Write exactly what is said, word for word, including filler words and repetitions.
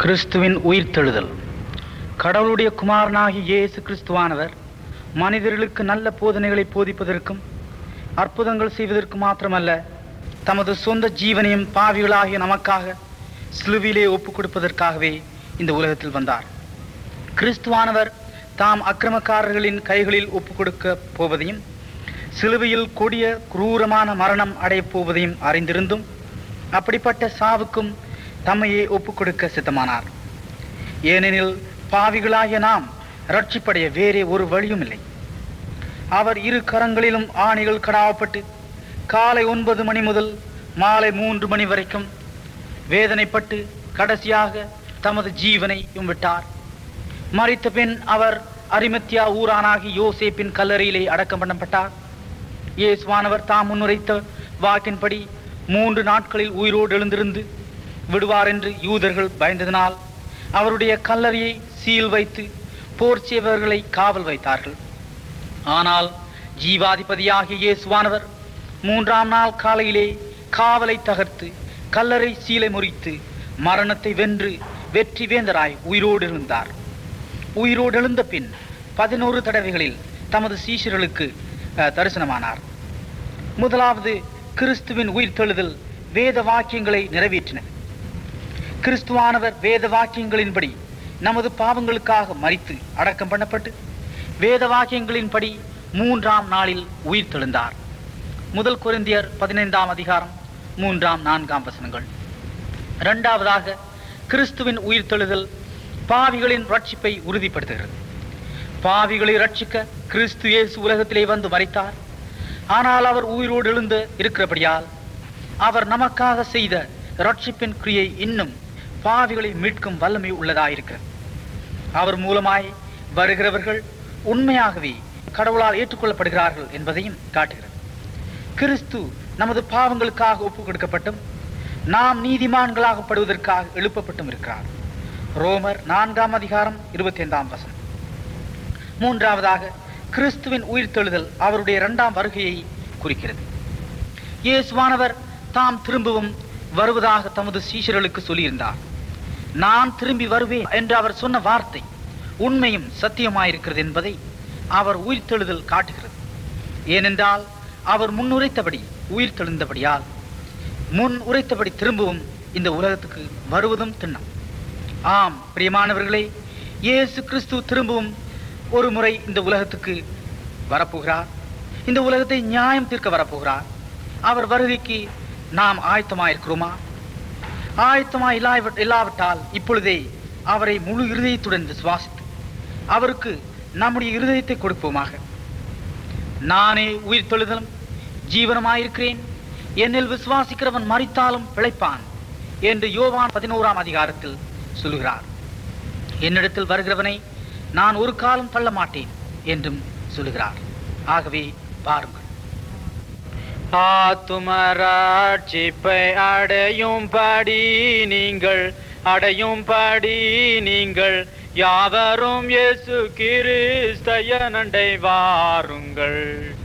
கிறிஸ்துவின் உயிர்த்தெழுதல். கடவுளுடைய குமாரனாகிய இயேசு கிறிஸ்துவானவர் மனிதர்களுக்கு நல்ல போதனைகளை போதிப்பதற்கும் அற்புதங்கள் செய்வதற்கு மாத்திரமல்ல, தமது சொந்த ஜீவனையும் பாவிகளாகிய நமக்காக சிலுவையிலே ஒப்புக் கொடுப்பதற்காகவே இந்த உலகத்தில் வந்தார். கிறிஸ்துவானவர் தாம் அக்கிரமக்காரர்களின் கைகளில் ஒப்புக் கொடுக்க போவதையும் சிலுவையில் கொடிய குரூரமான மரணம் அடையப் போவதையும் அறிந்திருந்தும் அப்படிப்பட்ட சாவுக்கும் தம்மையே ஒப்புக் கொடுக்க சித்தமானார். ஏனெனில் பாவிகளாகிய நாம் இரட்சிப்படைய வேறே ஒரு வழியும் இல்லை. அவர் இரு கரங்களிலும் ஆணிகள் கடாவப்பட்டு காலை ஒன்பது மணி முதல் மாலை மூன்று மணி வரைக்கும் வேதனைப்பட்டு கடைசியாக தமது ஜீவனையும் விட்டார். மரித்த பின் அவர் அரிமத்தியா ஊரானாகி யோசேப்பின் கல்லறையிலே அடக்கம் பண்ணப்பட்டார். இயேசுவானவர் தாம் முன்னுரைத்த வாக்கின்படி மூன்று நாட்களில் உயிரோடு எழுந்திருந்து விடுவார் என்று யூதர்கள் பயந்ததினால் அவருடைய கல்லறையை சீல் வைத்து போர் செய்வர்களை காவல் வைத்தார்கள். ஆனால் ஜீவாதிபதியாகிய இயேசுவானவர் மூன்றாம் நாள் காலையிலே காவலை தகர்த்து கல்லறை சீலை முறித்து மரணத்தை வென்று வெற்றி வேந்தராய் உயிரோடு எழுந்தார். உயிரோடு எழுந்த பின் பதினோரு தடவைகளில் தமது சீஷர்களுக்கு தரிசனமானார். முதலாவது கிறிஸ்துவின் உயிர்த்தெழுதல் வேத வாக்கியங்களை நிறைவேற்றின. கிறிஸ்துவானவர் வேத வாக்கியங்களின்படி நமது பாவங்களுக்காக மரித்து அடக்கம் பண்ணப்பட்டு வேத வாக்கியங்களின்படி மூன்றாம் நாளில் உயிர் தெழுந்தார். முதல் கொரிந்தியர் பதினைந்தாம் அதிகாரம் மூன்றாம் நான்காம் வசனங்கள். இரண்டாவதாக கிறிஸ்துவின் உயிர்த்தெழுதல் பாவிகளின் ரட்சிப்பை உறுதிப்படுத்துகிறது. பாவிகளை ரட்சிக்க கிறிஸ்து இயேசு உலகத்திலே வந்து மரித்தார். ஆனால் அவர் உயிரோடு எழுந்து இருக்கிறபடியால் அவர் நமக்காக செய்த ரட்சிப்பின் கிரியை இன்னும் பாவிகளை மீட்கும் வல்லமை உள்ளதாயிருக்கிறது. அவர் மூலமாய் வருகிறவர்கள் உண்மையாகவே கடவுளால் ஏற்றுக்கொள்ளப்படுகிறார்கள் என்பதையும் காட்டுகிறது. கிறிஸ்து நமது பாவங்களுக்காக ஒப்புக் கொடுக்கப்பட்டும் நாம் நீதிமான்களாகப்படுவதற்காக எழுப்பப்பட்டும் இருக்கிறார். ரோமர் நான்காம் அதிகாரம் இருபத்தி ஐந்தாம் வசனம். மூன்றாவதாக கிறிஸ்துவின் உயிர்த்தெழுதல் அவருடைய இரண்டாம் வருகையை குறிக்கிறது. இயேசுவானவர் தாம் திரும்பவும் வருவதாக தமது சீஷர்களுக்கு சொல்லியிருந்தார். நான் திரும்பி வருவேன் என்று அவர் சொன்ன வார்த்தை உண்மையும் சத்தியமாயிருக்கிறது என்பதை அவர் உயிர்த்தெழுதல் காட்டுகிறது. ஏனென்றால் அவர் முன் உரைத்தபடி உயிர் தெழுந்தபடியால் முன் உரைத்தபடி திரும்பவும் இந்த உலகத்துக்கு வருவதும் திண்ணம். ஆம் பிரியமானவர்களே, இயேசு கிறிஸ்து திரும்பவும் ஒரு முறை இந்த உலகத்துக்கு வரப்போகிறார். இந்த உலகத்தை நியாயம் தீர்க்க வரப்போகிறார். அவர் வருகைக்கு நாம் ஆயத்தமாயிருக்கிறோமா? ஆயத்தமாய் இல்லாவிட்டால் இப்பொழுதே அவரை முழு இருதயத்துடன் விசுவாசித்து அவருக்கு நம்முடைய இருதயத்தை கொடுப்போமாக. நானே உயிர் தெழுதலும் ஜீவனமாயிருக்கிறேன், என்னில் விசுவாசிக்கிறவன் மரித்தாலும் பிழைப்பான் என்று யோவான் பதினோராம் அதிகாரத்தில் சொல்லுகிறார். என்னிடத்தில் வருகிறவனை நான் ஒரு காலம் தள்ள மாட்டேன் என்றும் சொல்லுகிறார். ஆகவே பாருங்கள், ஆத்துமராட்சிப்பை அடையும் படி நீங்கள் அடையும் படி நீங்கள் யாவரும் இயேசு கிறிஸ்தைய நண்டை வாருங்கள்.